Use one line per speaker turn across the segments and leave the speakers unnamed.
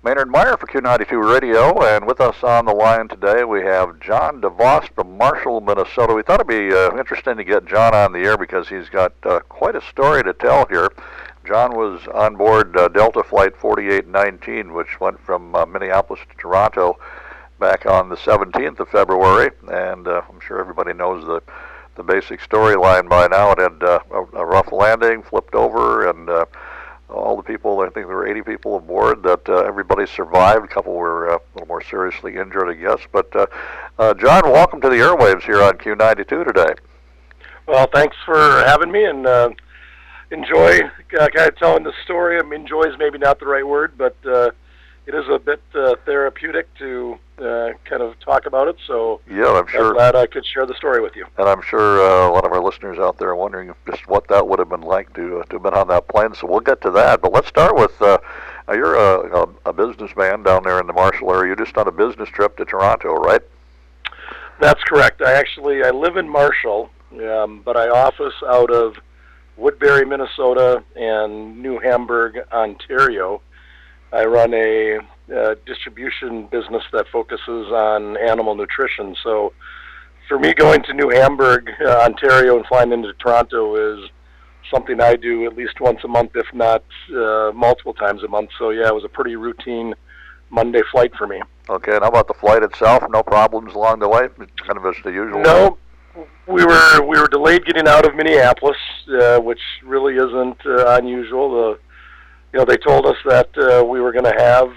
Maynard Meyer for Q92 Radio, and with us on the line today we have John DeVos from Marshall, Minnesota. We thought it'd be interesting to get John on the air because he's got quite a story to tell here. John was on board Delta Flight 4819, which went from Minneapolis to Toronto back on the 17th of February, and I'm sure everybody knows the basic storyline by now. It had a rough landing, flipped over, and all the people, I think there were 80 people aboard, that everybody survived. A couple were a little more seriously injured, I guess. But John, welcome to the airwaves here on Q92 today.
Well, thanks for having me, and enjoy kind of telling the story. I mean, enjoy is maybe not the right word, but it is a bit therapeutic to kind of talk about it. So
yeah, I'm sure.
I'm glad I could share the story with you.
And I'm sure a lot of our listeners out there are wondering just what that would have been like to have been on that plane. So we'll get to that. But let's start with you're a businessman down there in the Marshall area. You're just on a business trip to Toronto, right?
That's correct. I live in Marshall, but I office out of Woodbury, Minnesota, and New Hamburg, Ontario. I run a distribution business that focuses on animal nutrition. So for me, going to New Hamburg, Ontario, and flying into Toronto is something I do at least once a month, if not multiple times a month. So yeah, it was a pretty routine Monday flight for me.
Okay, and how about the flight itself? No problems along the way? Kind of as the usual?
No. We were delayed getting out of Minneapolis, which really isn't unusual. They told us that we were going to have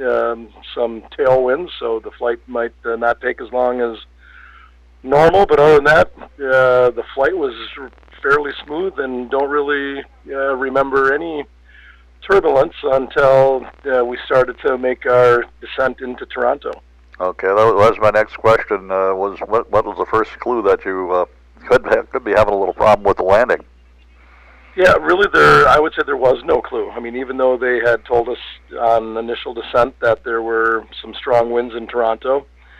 some tailwinds, so the flight might not take as long as normal. But other than that, the flight was fairly smooth, and don't really remember any turbulence until we started to make our descent into Toronto.
Okay, that was my next question. What was the first clue that you could be having a little problem with the landing?
Yeah, really, I would say there was no clue. I mean, even though they had told us on initial descent that there were some strong winds in Toronto,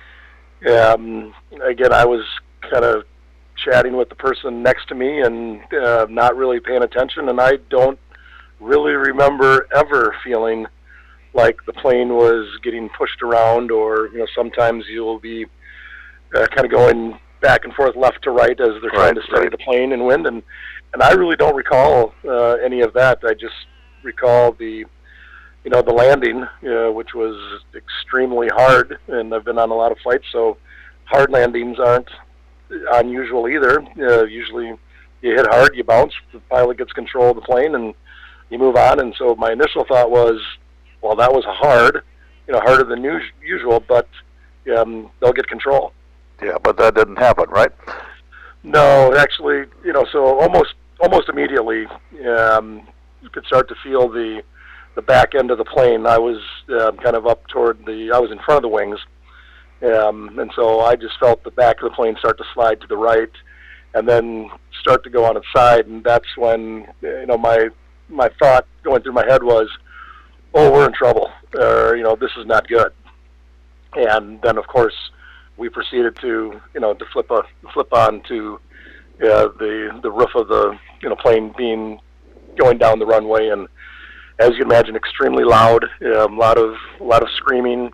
again, I was kind of chatting with the person next to me and not really paying attention, and I don't really remember ever feeling like the plane was getting pushed around, or sometimes you'll be kind of going back and forth left to right as they're trying to steady the plane in wind, and I really don't recall any of that. I just recall the landing, which was extremely hard, and I've been on a lot of flights, so hard landings aren't unusual either. Usually you hit hard, you bounce, the pilot gets control of the plane, and you move on. And so my initial thought was, well, that was hard, harder than usual, but they'll get control.
Yeah, but that didn't happen, right?
No, actually, so almost immediately, you could start to feel the back end of the plane. I was kind of up toward I was in front of the wings, and so I just felt the back of the plane start to slide to the right, and then start to go on its side, and that's when my thought going through my head was, oh, we're in trouble, or this is not good. And then, of course, we proceeded to flip on to the roof of the plane going down the runway, and as you can imagine, extremely loud, a lot of screaming,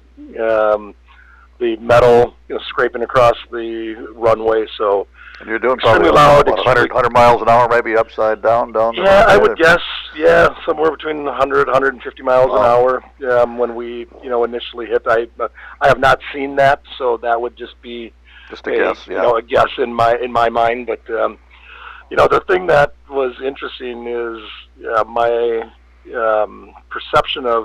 the metal scraping across the runway. So
and you're doing probably loud, 100 miles an hour, maybe upside down.
Yeah, I would guess. Yeah, somewhere between 100, 150 miles an hour when we initially hit. I have not seen that, so that would just be
a guess. Yeah,
a guess in my mind. But the thing that was interesting is my perception of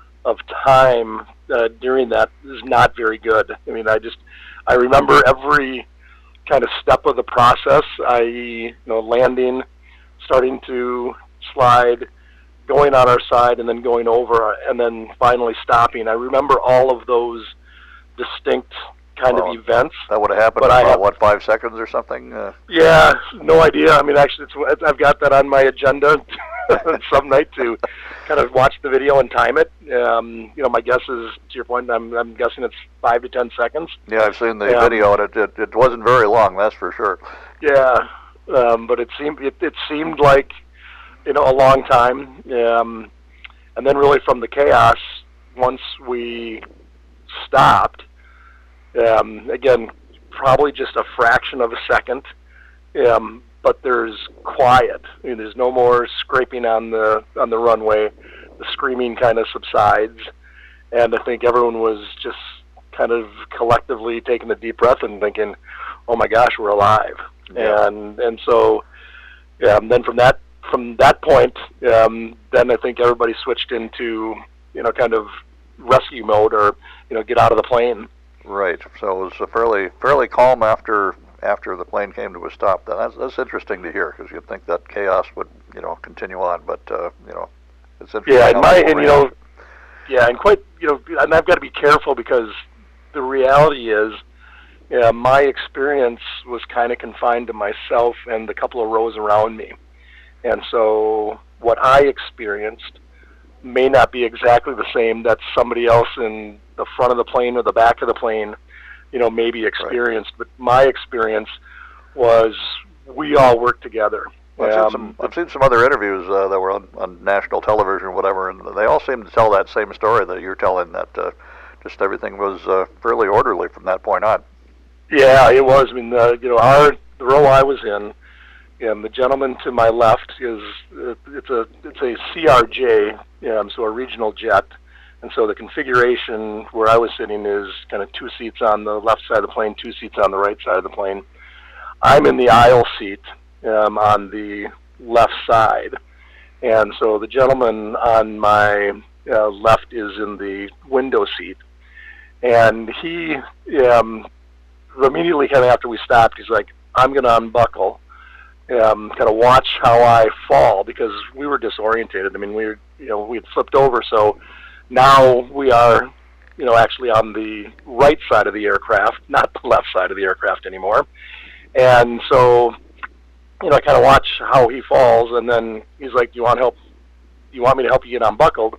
time during that is not very good. I mean, I remember every kind of step of the process, i.e., landing, starting to slide, going on our side, and then going over, and then finally stopping. I remember all of those distinct kind of events.
That would have happened in about, 5 seconds or something?
Yeah, no idea. I mean, actually, I've got that on my agenda some night to kind of watch the video and time it. My guess is, to your point, I'm guessing it's 5 to 10 seconds.
Yeah, I've seen the video, and it wasn't very long, that's for sure.
Yeah, but it seemed like a long time, and then really from the chaos, once we stopped, again, probably just a fraction of a second, but there's quiet. I mean, there's no more scraping on the runway. The screaming kind of subsides, and I think everyone was just kind of collectively taking a deep breath and thinking, "Oh my gosh, we're alive!"
Yeah.
And so then from that point, then I think everybody switched into kind of rescue mode, or get out of the plane.
Right. So it was fairly calm after the plane came to a stop. That's interesting to hear, because you'd think that chaos would continue on, but it's interesting.
Yeah, and quite and I've got to be careful, because the reality is, my experience was kind of confined to myself and the couple of rows around me, and so what I experienced may not be exactly the same that somebody else in the front of the plane or the back of the plane, maybe experienced. Right. But my experience was we all worked together.
Well, I've seen some other interviews that were on national television or whatever, and they all seem to tell that same story that you're telling, that just everything was fairly orderly from that point on.
Yeah, it was. I mean, the row I was in, and the gentleman to my left it's a CRJ, so a regional jet, and so the configuration where I was sitting is kind of 2 seats on the left side of the plane, 2 seats on the right side of the plane. I'm in the aisle seat on the left side, and so the gentleman on my left is in the window seat, and he immediately kind of after we stopped, he's like, "I'm going to unbuckle, kind of watch how I fall," because we were disorientated. I mean, we had flipped over, so now we are actually on the right side of the aircraft, not the left side of the aircraft anymore. And so I kind of watch how he falls, and then he's like, "You want help? You want me to help you get unbuckled?"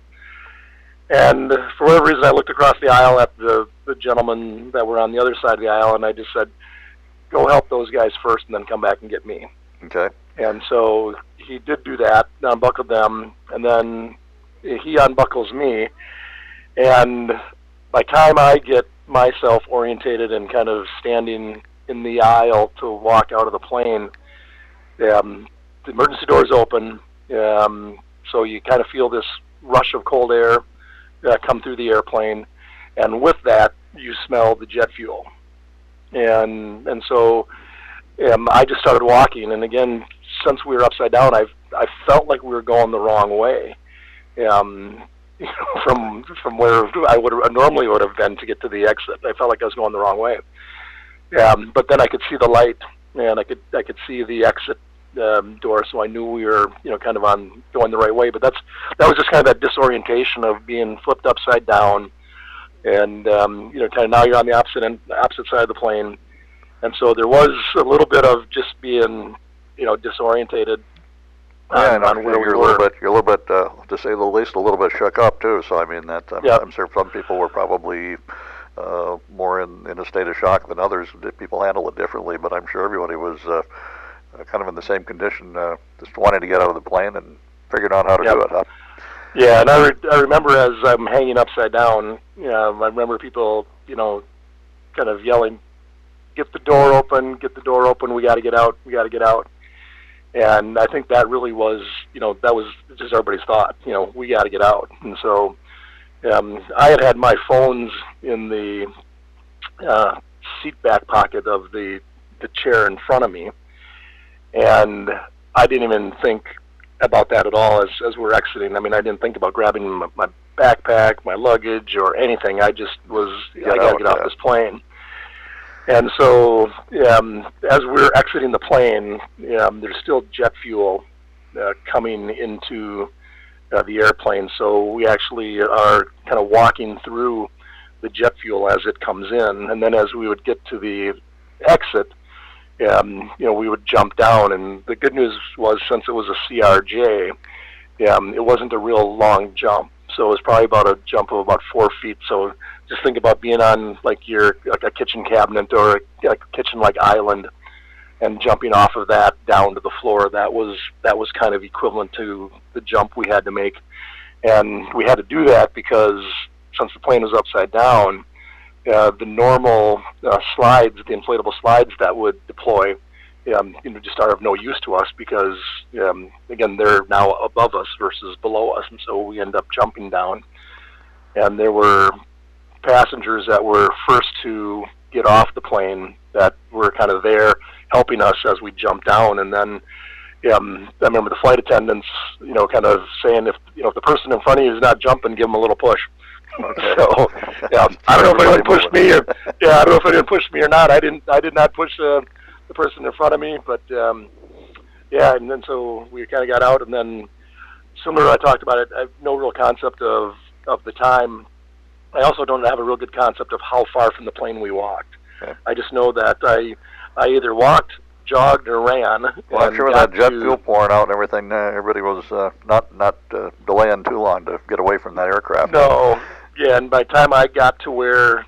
And for whatever reason, I looked across the aisle at the gentlemen that were on the other side of the aisle, and I just said, "Go help those guys first, and then come back and get me."
Okay.
And so he did do that, unbuckled them, and then he unbuckles me. And by the time I get myself orientated and kind of standing in the aisle to walk out of the plane, the emergency doors open, so you kind of feel this rush of cold air come through the airplane, and with that, you smell the jet fuel. And so I just started walking, and again, since we were upside down, I felt like we were going the wrong way, from where I normally would have been to get to the exit. I felt like I was going the wrong way. But then I could see the light, and I could see the exit door, so I knew we were kind of going the right way. But that was just kind of that disorientation of being flipped upside down, and kind of now you're on the opposite side of the plane, and so there was a little bit of just being disorientated.
Yeah, and you're a little bit, to say the least, a little bit shook up too. So I mean, I'm sure some people were probably more in a state of shock than others. People handle it differently, but I'm sure everybody was kind of in the same condition, just wanting to get out of the plane and figuring out how to do it. Huh?
Yeah, and I remember as I'm hanging upside down, I remember people, kind of yelling, "Get the door open! Get the door open! We got to get out! We got to get out!" And I think that really was, that was just everybody's thought. We got to get out. And so I had my phones in the seat back pocket of the chair in front of me, and I didn't even think about that at all as we were exiting. I mean, I didn't think about grabbing my backpack, my luggage, or anything. I just was, I got to get off this plane. And so as we're exiting the plane, there's still jet fuel coming into the airplane. So we actually are kind of walking through the jet fuel as it comes in. And then as we would get to the exit, we would jump down. And the good news was, since it was a CRJ, it wasn't a real long jump. So it was probably about a jump of about 4 feet. So just think about being on like a kitchen cabinet or a kitchen like island, and jumping off of that down to the floor. That was kind of equivalent to the jump we had to make, and we had to do that because since the plane was upside down, the normal slides, the inflatable slides that would deploy, just are of no use to us because, again, they're now above us versus below us, and so we end up jumping down. And there were passengers that were first to get off the plane that were kind of there helping us as we jumped down. And then I remember the flight attendants, kind of saying, if the person in front of you is not jumping, give them a little push.
Okay.
So, I don't know if anyone pushed me, or I don't know if anyone pushed me or not. I did not push the person in front of me, but and then so we kind of got out, and then similar to I talked about it, I have no real concept of the time. I also don't have a real good concept of how far from the plane we walked. Okay. I just know that I either walked, jogged, or ran.
Well, I'm sure that jet fuel pouring out and everything, everybody was not delaying too long to get away from that aircraft.
No, yeah, and by the time I got to where,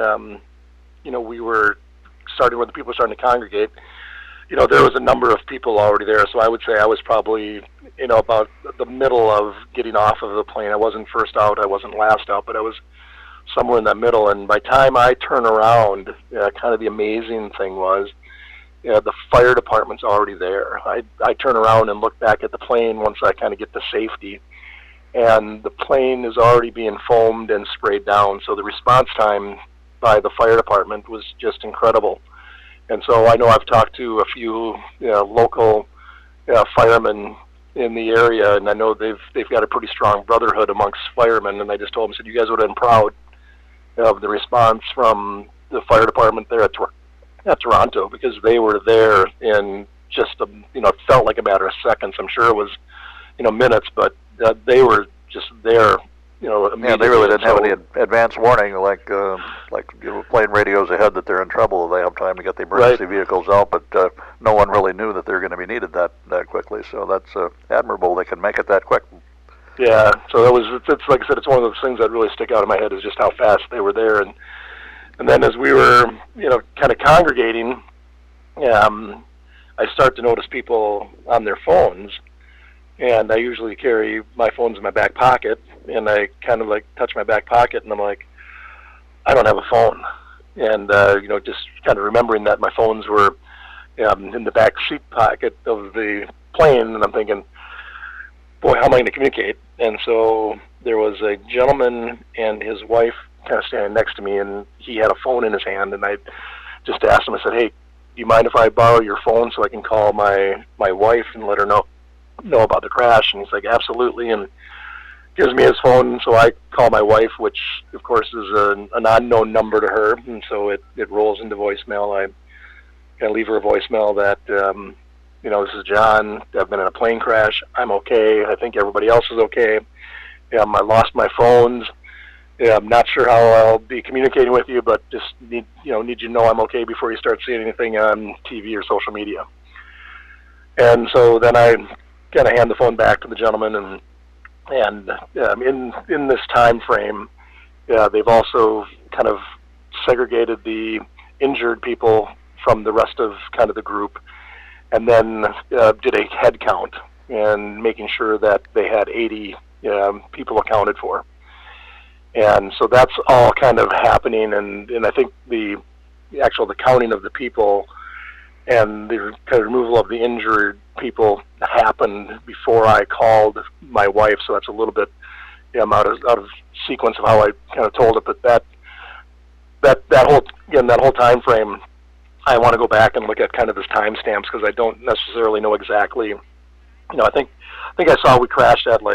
we were starting, where the people were starting to congregate, there was a number of people already there, so I would say I was probably, about the middle of getting off of the plane. I wasn't first out, I wasn't last out, but I was somewhere in that middle. And by the time I turn around, kind of the amazing thing was, the fire department's already there. I turn around and look back at the plane once I kind of get to safety, and the plane is already being foamed and sprayed down. So the response time by the fire department was just incredible. And so I know I've talked to a few local firemen in the area, and I know they've got a pretty strong brotherhood amongst firemen, and I just told them, said, you guys would have been proud of the response from the fire department there at Toronto, because they were there in just it felt like a matter of seconds. I'm sure it was minutes, but they were just there.
Yeah, they really didn't have any advance warning, like plane radios ahead that they're in trouble. They have time to get the emergency vehicles out, but no one really knew that they're going to be needed that quickly. So that's admirable. They can make it that quick.
Yeah. So it's like I said, it's one of those things that really stick out in my head is just how fast they were there. And then as we were kind of congregating, I start to notice people on their phones. And I usually carry my phones in my back pocket, and I kind of touch my back pocket, and I'm like, I don't have a phone. And, just kind of remembering that my phones were in the back seat pocket of the plane, and I'm thinking, boy, how am I going to communicate? And so there was a gentleman and his wife kind of standing next to me, and he had a phone in his hand, and I just asked him, I said, hey, do you mind if I borrow your phone so I can call my wife and let her know about the crash? And he's like, absolutely, and gives me his phone. So I call my wife, which of course is an unknown number to her, and so it rolls into voicemail. I kind of leave her a voicemail that this is John, I've been in a plane crash, I'm okay, I think everybody else is okay, I lost my phones, I'm not sure how I'll be communicating with you, but just need you to know I'm okay before you start seeing anything on TV or social media. And so then I kind of hand the phone back to the gentleman, and in this time frame, they've also kind of segregated the injured people from the rest of kind of the group, and then did a head count and making sure that they had 80 people accounted for. And so that's all kind of happening, and I think the counting of the people and the kind of removal of the injured people happened before I called my wife, so that's a little bit out of sequence of how I kind of told it. But that whole time frame, I want to go back and look at kind of his timestamps, because I don't necessarily know exactly. I think I saw we crashed at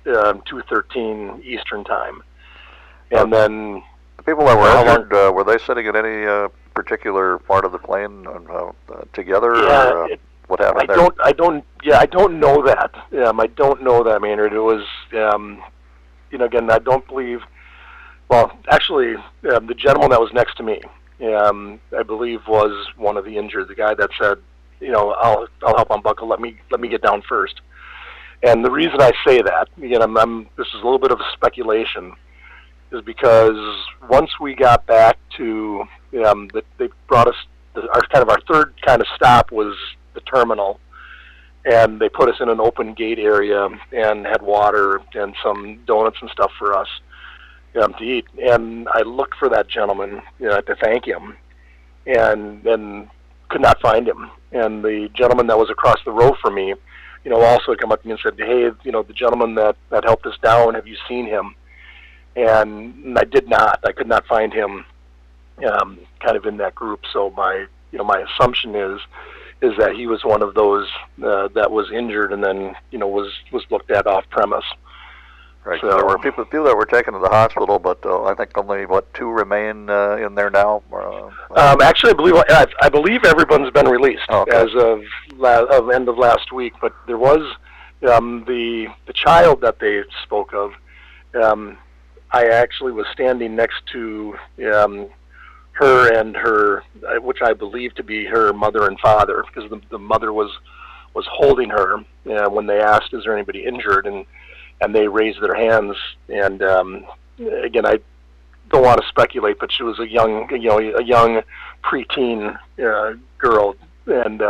2:13 Eastern time, and then
the people that were injured, were they sitting in any particular part of the plane together?
Yeah,
or, what happened there?
I don't know that. I don't know that, Maynard. It was, again, I don't believe. Well, actually, the gentleman that was next to me, I believe, was one of the injured. The guy that said, I'll help unbuckle. Let me get down first. And the reason I say that, again, this is a little bit of a speculation, is because once we got back to, they brought us, our third kind of stop was the terminal, and they put us in an open gate area and had water and some donuts and stuff for us. to eat, and I looked for that gentleman to thank him, and could not find him. And the gentleman that was across the row from me, also come up to me and said, "Hey, the gentleman that helped us down, have you seen him?" And I did not. I could not find him, kind of in that group. So my assumption is that he was one of those that was injured and then was looked at off premise.
Right. So there were people that were taken to the hospital, but I think only 2 remain in there now.
Actually, I believe everyone's been released as of end of last week. But there was the child that they spoke of. I actually was standing next to her and her, which I believe to be her mother and father, because the mother was holding her when they asked, "Is there anybody injured?" and they raised their hands. And again, I don't want to speculate, but she was a young preteen girl, and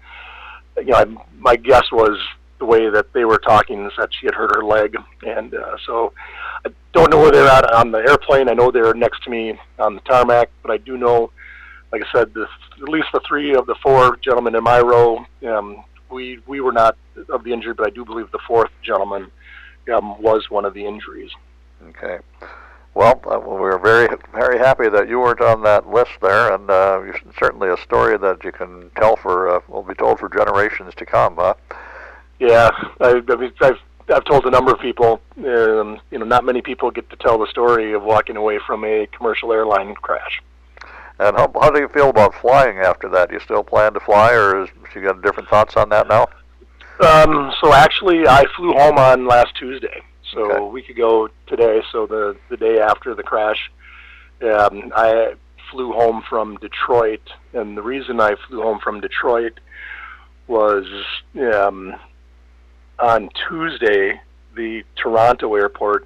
my guess was the way that they were talking is that she had hurt her leg, and so I don't know where they're at on the airplane. I know they're next to me on the tarmac, but I do know, like I said, at least the 3 of the 4 gentlemen in my row, we were not of the injured, but I do believe the 4th gentleman was one of the injuries.
Okay. Well, we're very, very happy that you weren't on that list there, and you're certainly a story that you can tell will be told for generations to come, huh?
Yeah, I've told a number of people. Not many people get to tell the story of walking away from a commercial airline crash.
And how do you feel about flying after that? Do you still plan to fly, or you got different thoughts on that now?
So actually, I flew home on last Tuesday, so a week ago today. So the day after the crash, I flew home from Detroit, and the reason I flew home from Detroit was on Tuesday, the Toronto airport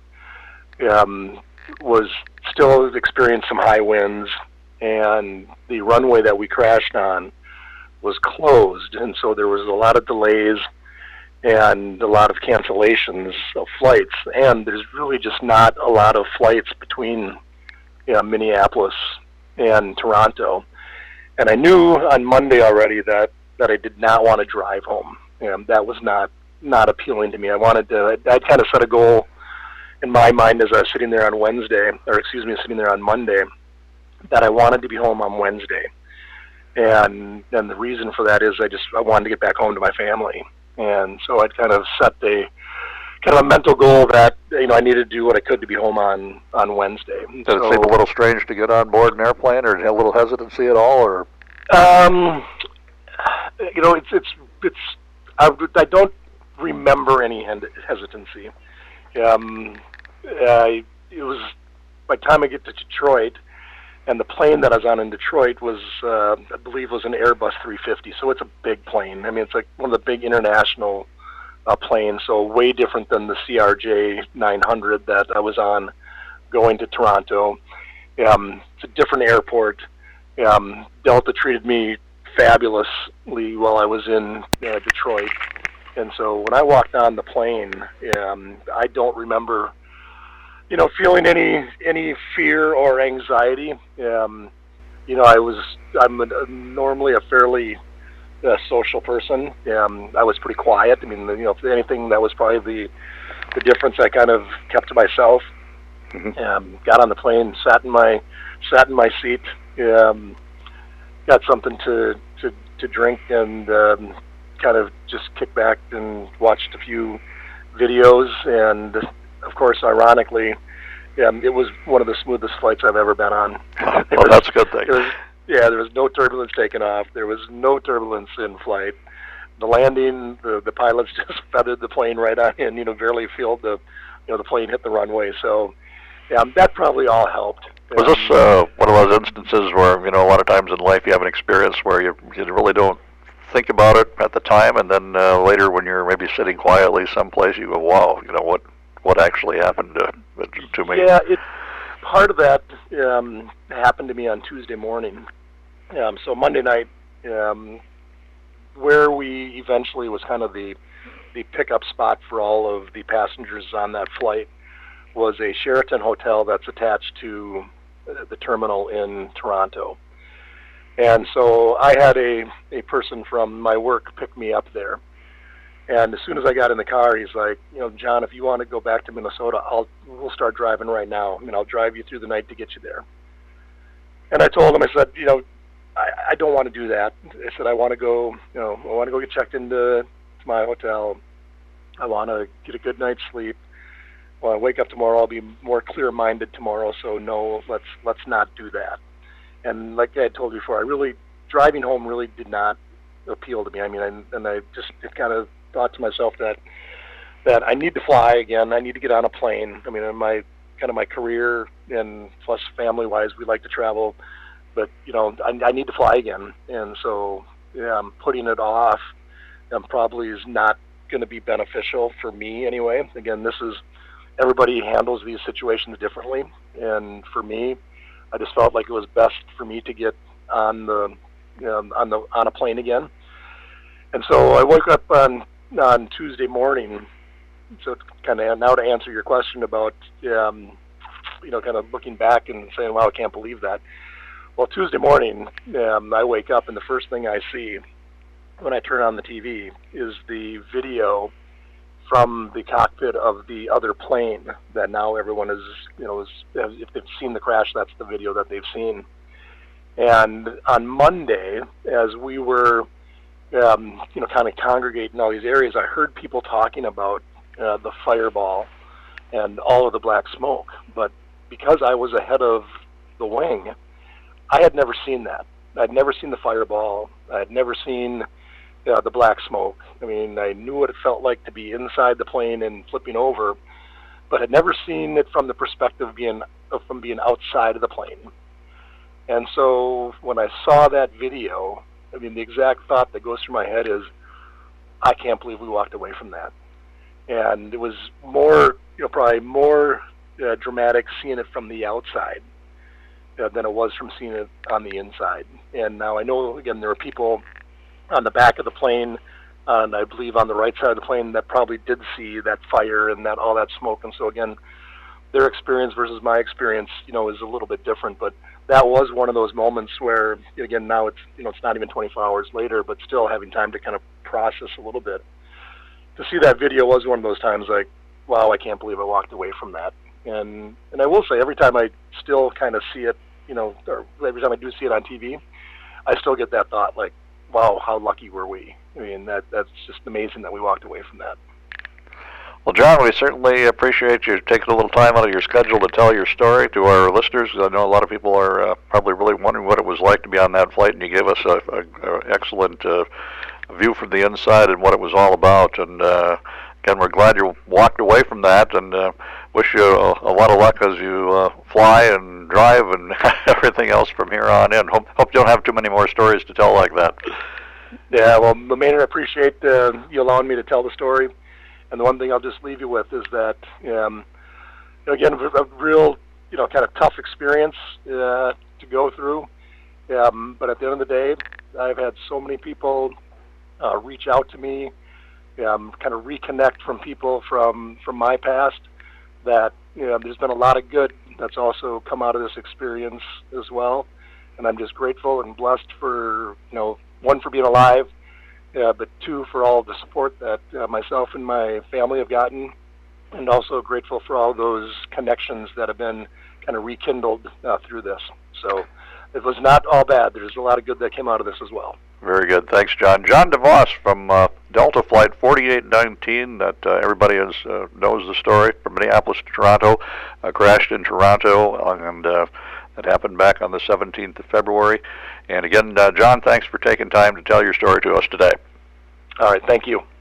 was still experiencing some high winds, and the runway that we crashed on was closed, and so there was a lot of delays and a lot of cancellations of flights, and there's really just not a lot of flights between Minneapolis and Toronto. And I knew on Monday already that I did not want to drive home. That was not appealing to me. I'd kind of set a goal in my mind as I was sitting there on sitting there on Monday, that I wanted to be home on Wednesday. And the reason for that is I wanted to get back home to my family. And so I'd kind of set a mental goal that I needed to do what I could to be home on Wednesday.
Did it seem a little strange to get on board an airplane, or a little hesitancy at all, or?
I don't remember any hesitancy. It was by the time I get to Detroit, and the plane that I was on in Detroit was, I believe, was an Airbus 350. So it's a big plane. I mean, it's like one of the big international planes. So way different than the CRJ 900 that I was on going to Toronto. It's a different airport. Delta treated me fabulously while I was in Detroit. And so when I walked on the plane, I don't remember feeling any fear or anxiety. I'm normally a fairly social person. I was pretty quiet. I mean, if anything, that was probably the difference. I kind of kept to myself. Mm-hmm. Got on the plane, sat in my seat, got something to drink, and kind of just kicked back and watched a few videos. And of course, ironically, it was one of the smoothest flights I've ever been on.
Well, that's a good thing.
There was no turbulence taking off. There was no turbulence in flight. The landing, the pilots just feathered the plane right on in. Barely feel the plane hit the runway. So, that probably all helped.
Was this one of those instances where a lot of times in life you have an experience where you really don't think about it at the time, and then later when you're maybe sitting quietly someplace, you go, "Wow, what actually happened to me?"
Yeah, part of that happened to me on Tuesday morning. So Monday night, where we eventually was kind of the pickup spot for all of the passengers on that flight, was a Sheraton hotel that's attached to the terminal in Toronto. And so I had a person from my work pick me up there. And as soon as I got in the car, he's like, John, if you want to go back to Minnesota, we'll start driving right now. I'll drive you through the night to get you there. And I told him, I said, I don't want to do that. I said, I want to go, I want to go get checked into my hotel. I want to get a good night's sleep. When I wake up tomorrow, I'll be more clear-minded tomorrow. So no, let's not do that. And like I had told you before, driving home really did not appeal to me. I mean, I just kind of thought to myself that I need to fly again. I need to get on a plane. I mean, in my career and plus family-wise, we like to travel, but I need to fly again. And so putting it off probably is not going to be beneficial for me anyway. Again, everybody handles these situations differently, and for me, I just felt like it was best for me to get on a plane again. And so I woke up on Tuesday morning. So it's kind of now to answer your question about kind of looking back and saying, "Wow, I can't believe that." Well, Tuesday morning, I wake up and the first thing I see when I turn on the TV is the video from the cockpit of the other plane that now everyone is, if they've seen the crash, that's the video that they've seen. And on Monday, as we were, kind of congregating all these areas, I heard people talking about the fireball and all of the black smoke. But because I was ahead of the wing, I had never seen that. I'd never seen the fireball. I had never seen the black smoke. I mean, I knew what it felt like to be inside the plane and flipping over, but had never seen it from the perspective from being outside of the plane. And so when I saw that video, I mean, the exact thought that goes through my head is, I can't believe we walked away from that. And it was more, probably more dramatic seeing it from the outside than it was from seeing it on the inside. And now I know, again, there were people on the back of the plane, and I believe on the right side of the plane, that probably did see that fire and all that smoke. And so again, their experience versus my experience, is a little bit different. But that was one of those moments where, again, now it's not even 24 hours later, but still having time to kind of process a little bit. To see that video was one of those times like, wow, I can't believe I walked away from that. And I will say, every time I still kind of see it, or every time I do see it on TV, I still get that thought like, wow, how lucky were we? I mean, that's just amazing that we walked away from that.
Well, John, we certainly appreciate you taking a little time out of your schedule to tell your story to our listeners. I know a lot of people are probably really wondering what it was like to be on that flight, and you gave us an excellent view from the inside and what it was all about. And again, we're glad you walked away from that, and wish you a lot of luck as you fly and drive and everything else from here on in. Hope you don't have too many more stories to tell like that.
Yeah, well, Maynard, I appreciate you allowing me to tell the story. And the one thing I'll just leave you with is that, again, a real, kind of tough experience to go through. But at the end of the day, I've had so many people reach out to me, kind of reconnect from people from my past, that there's been a lot of good that's also come out of this experience as well. And I'm just grateful and blessed for, one, for being alive, but two, for all the support that myself and my family have gotten, and also grateful for all those connections that have been kind of rekindled through this. So it was not all bad. There's a lot of good that came out of this as well.
Very good. Thanks, John. John DeVos from Delta Flight 4819, that everybody knows the story, from Minneapolis to Toronto, crashed in Toronto, and that happened back on the 17th of February. And again, John, thanks for taking time to tell your story to us today.
All right. Thank you.